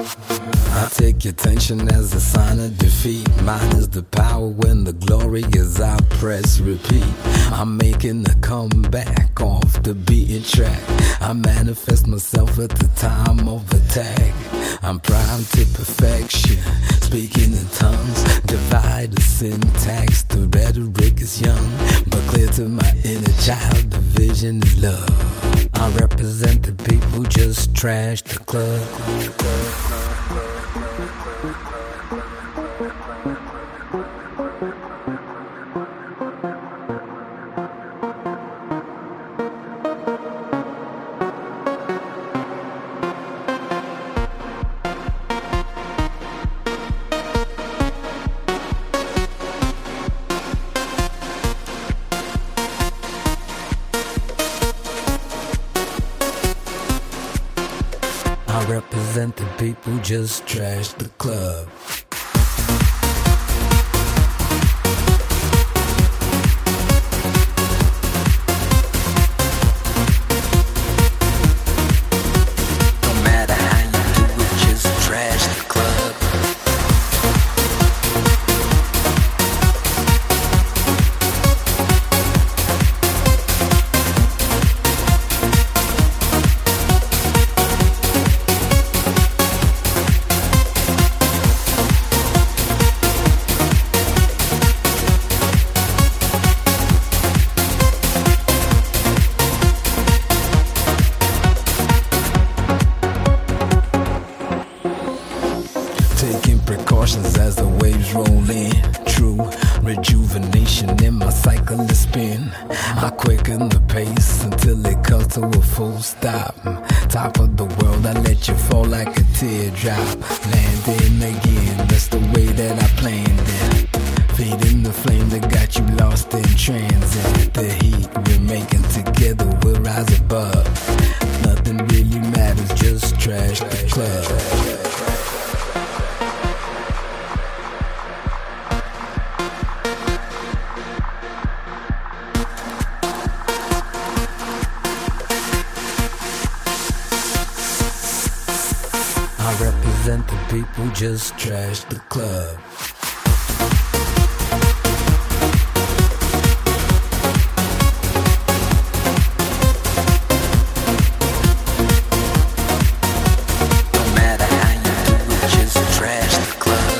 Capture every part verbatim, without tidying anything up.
I take your attention as a sign of defeat. Mine is the power when the glory is I press repeat. I'm making a comeback off the beaten track. I manifest myself at the time of attack. I'm primed to perfection, speaking in tongues. Divide the syntax, the rhetoric is young, but clear to my inner child, the vision is love. I represent the people, just trash the club. I represent the people, just trash the club. No matter how you do it, just trash the club. Taking precautions as the waves roll in. True rejuvenation in my cycle of spin. I quicken the pace until it comes to a full stop. Top of the world, I let you fall like a teardrop. Landing again, that's the way that I planned it. Feeding the flame that got you lost in transit. The heat we're making together will rise above. Nothing really matters, just trash the club. I represent the people, just trash the club. No matter how you do it, just trash the club.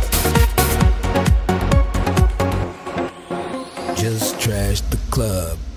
Just trash the club.